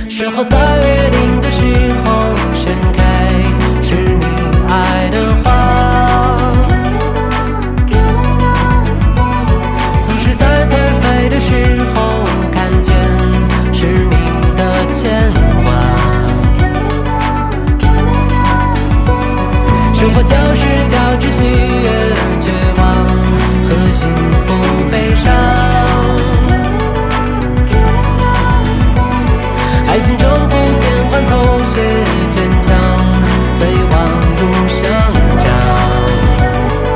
是否在约定的时候盛开，是你爱的花，总是在颓废的时候看见，是你的牵挂，生活就是交织喜悦，